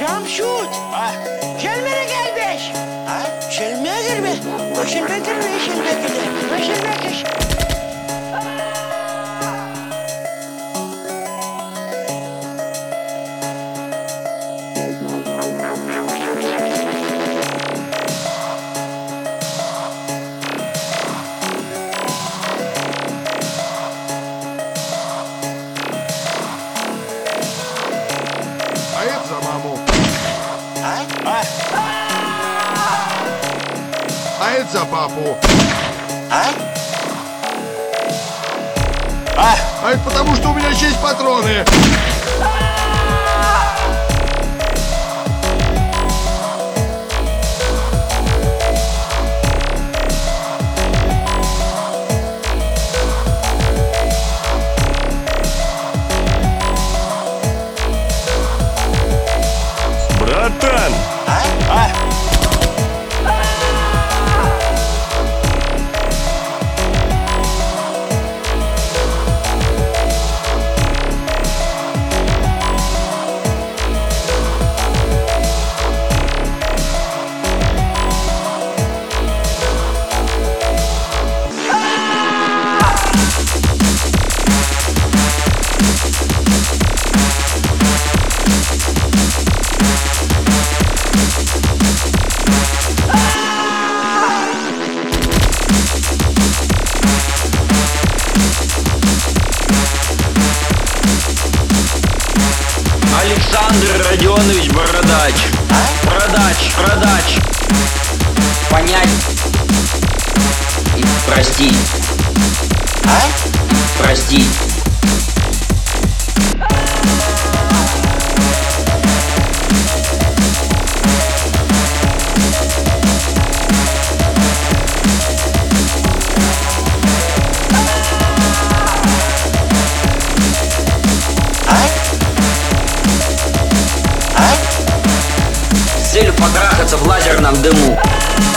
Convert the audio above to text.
Şamşut. Ha? Gelmene gelmiş. Ha? Şelmeye girme. Şelmeye girme. Şelmeye girme. Şelmeye geç. А это за маму. Ha? Ha? А это за папу. Ha? Ha? А это потому, что у меня есть патроны. Братан! Ha? Ha? Александр Родионович Бородач. Продач. Понять и простить. Ha? Простить. Ha? Ha? С целью потрахаться в лазерном дыму.